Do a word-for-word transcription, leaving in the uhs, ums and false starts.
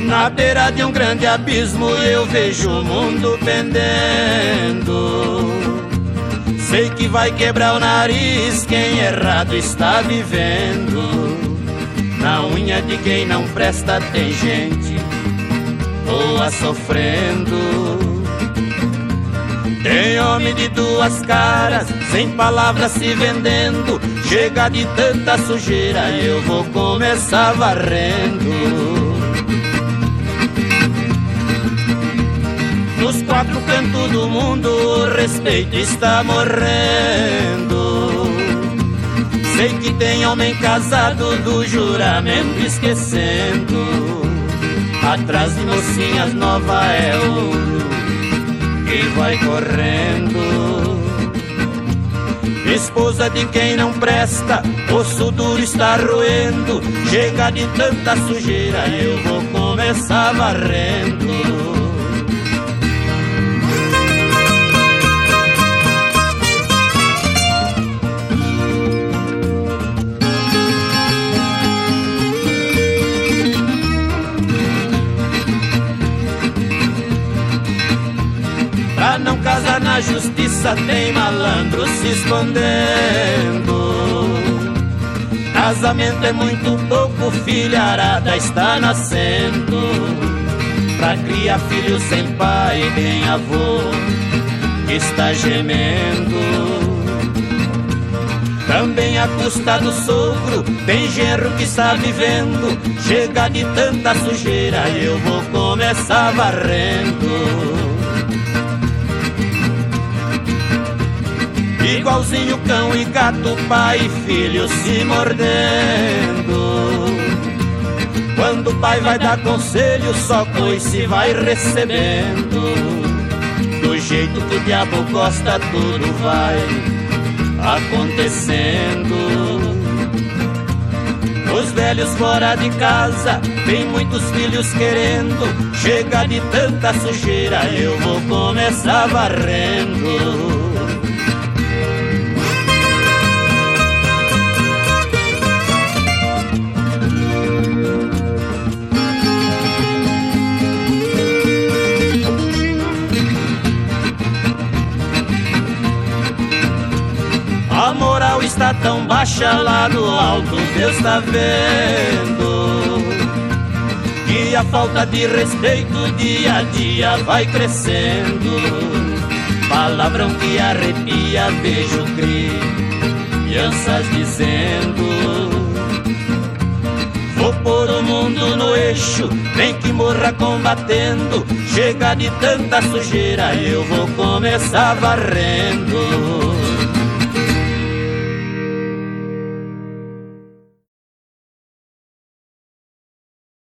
Na beira de um grande abismo eu vejo o mundo pendendo. Sei que vai quebrar o nariz quem errado está vivendo. Na unha de quem não presta tem gente boa sofrendo. Tem homem de duas caras, sem palavras se vendendo. Chega de tanta sujeira, eu vou começar varrendo. Nos quatro cantos do mundo o respeito está morrendo. Sei que tem homem casado do juramento esquecendo. Atrás de mocinhas nova é ouro que vai correndo. Esposa de quem não presta, osso duro está roendo. Chega de tanta sujeira, eu vou começar varrendo. Pra não casar na justiça tem malandro se escondendo. Casamento é muito pouco, filharada está nascendo. Pra criar filho sem pai tem avô que está gemendo. Também a custa do sogro tem genro que está vivendo. Chega de tanta sujeira, eu vou começar varrendo. Igualzinho cão e gato, pai e filho se mordendo. Quando o pai vai dar conselho, só coice vai recebendo. Do jeito que o diabo gosta, tudo vai acontecendo. Os velhos fora de casa, tem muitos filhos querendo. Chega de tanta sujeira, eu vou começar varrendo. A moral está tão baixa lá no alto, Deus está vendo, que a falta de respeito dia a dia vai crescendo. Palavrão que arrepia, vejo crianças dizendo: vou pôr o mundo no eixo, nem que morra combatendo. Chega de tanta sujeira, eu vou começar varrendo.